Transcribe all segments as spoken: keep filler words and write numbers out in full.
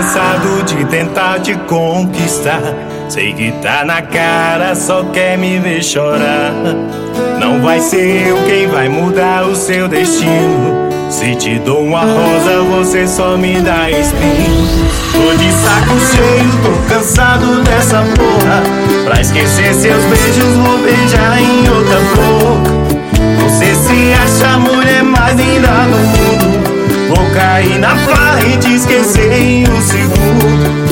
cansado de tentar te conquistar. Sei que tá na cara, só quer me ver chorar. Não vai ser eu quem vai mudar o seu destino. Se te dou uma rosa, você só me dá espinho. Tô de saco cheio, tô cansado dessa porra. Pra esquecer seus beijos, vou beijar em outra boca. Você se acha a mulher mais linda do mundo. Vou cair na farra e te esquecer em um segundo.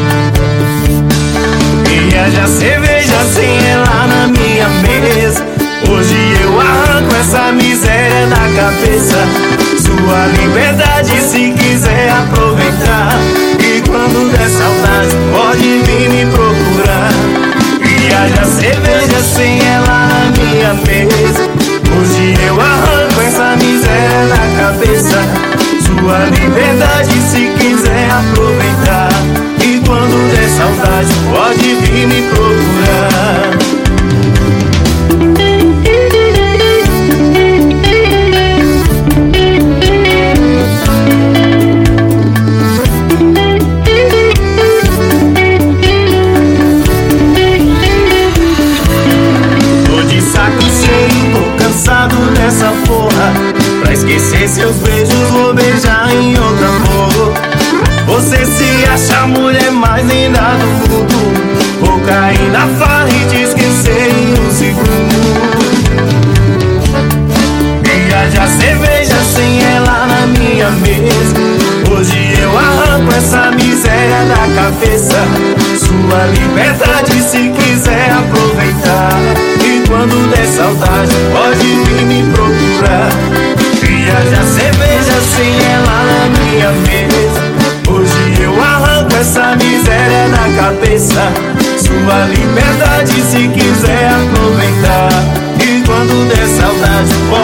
Viaja cerveja sem ela na minha mesa. Hoje eu arranco essa miséria da cabeça. Sua liberdade se quiser aproveitar. E quando der saudade pode vir me procurar. Viaja cerveja sem ela na minha mesa. Hoje eu arranco essa miséria da cabeça. Sua liberdade se quiser aproveitar. E quando der saudade pode vir me procurar. Dessa porra, pra esquecer seus beijos, vou beijar em outra boca. Você se acha a mulher mais linda do mundo. Vou cair na farra e te esquecer em um segundo. Viaja cerveja sem ela na minha mesa. Hoje eu arranco essa miséria da cabeça. Sua liberdade se quiser aproveitar. E quando der saudade pode vir me procurar. Viaja cerveja sem ela na minha mesa. Hoje eu arranco essa miséria da cabeça. Sua liberdade se quiser aproveitar. E quando der saudade